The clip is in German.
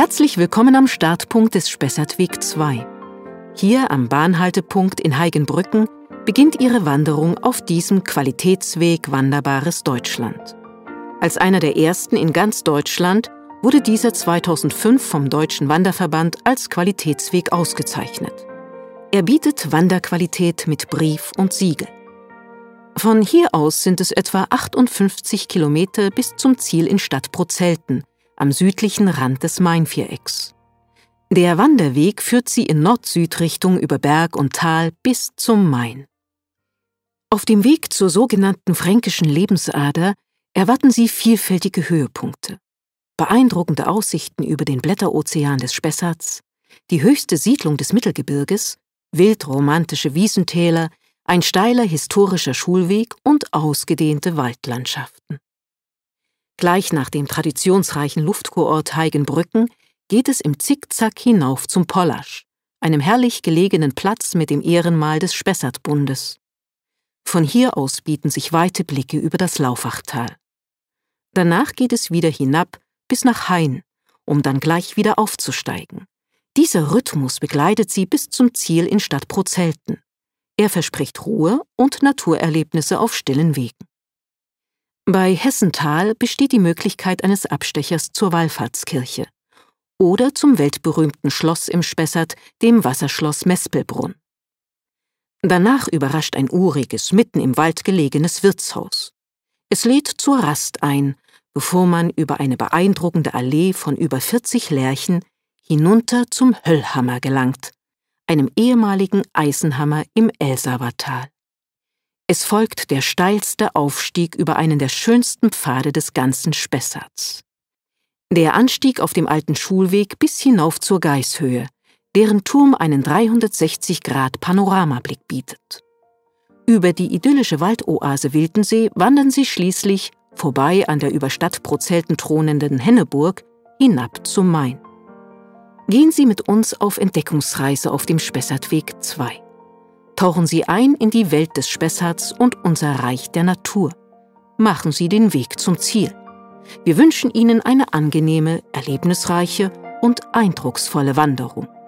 Herzlich willkommen am Startpunkt des Spessartweg 2. Hier am Bahnhaltepunkt in Heigenbrücken beginnt Ihre Wanderung auf diesem Qualitätsweg Wanderbares Deutschland. Als einer der ersten in ganz Deutschland wurde dieser 2005 vom Deutschen Wanderverband als Qualitätsweg ausgezeichnet. Er bietet Wanderqualität mit Brief und Siegel. Von hier aus sind es etwa 58 Kilometer bis zum Ziel in Stadt Prozelten, am südlichen Rand des Mainvierecks. Der Wanderweg führt Sie in Nord-Süd-Richtung über Berg und Tal bis zum Main. Auf dem Weg zur sogenannten fränkischen Lebensader erwarten Sie vielfältige Höhepunkte. Beeindruckende Aussichten über den Blätterozean des Spessarts, die höchste Siedlung des Mittelgebirges, wildromantische Wiesentäler, ein steiler historischer Schulweg und ausgedehnte Waldlandschaften. Gleich nach dem traditionsreichen Luftkurort Heigenbrücken geht es im Zickzack hinauf zum Pollasch, einem herrlich gelegenen Platz mit dem Ehrenmal des Spessartbundes. Von hier aus bieten sich weite Blicke über das Laufachtal. Danach geht es wieder hinab bis nach Hain, um dann gleich wieder aufzusteigen. Dieser Rhythmus begleitet Sie bis zum Ziel in Stadt Prozelten. Er verspricht Ruhe und Naturerlebnisse auf stillen Wegen. Bei Hessental besteht die Möglichkeit eines Abstechers zur Wallfahrtskirche oder zum weltberühmten Schloss im Spessart, dem Wasserschloss Mespelbrunn. Danach überrascht ein uriges, mitten im Wald gelegenes Wirtshaus. Es lädt zur Rast ein, bevor man über eine beeindruckende Allee von über 40 Lärchen hinunter zum Höllhammer gelangt, einem ehemaligen Eisenhammer im Elsavatal. Es folgt der steilste Aufstieg über einen der schönsten Pfade des ganzen Spessarts. Der Anstieg auf dem alten Schulweg bis hinauf zur Gaishöhe, deren Turm einen 360-Grad-Panoramablick bietet. Über die idyllische Waldoase Wildensee wandern Sie schließlich, vorbei an der über Stadt Prozelten thronenden Henneburg, hinab zum Main. Gehen Sie mit uns auf Entdeckungsreise auf dem Spessartweg 2. Tauchen Sie ein in die Welt des Spessarts und unser Reich der Natur. Machen Sie den Weg zum Ziel. Wir wünschen Ihnen eine angenehme, erlebnisreiche und eindrucksvolle Wanderung.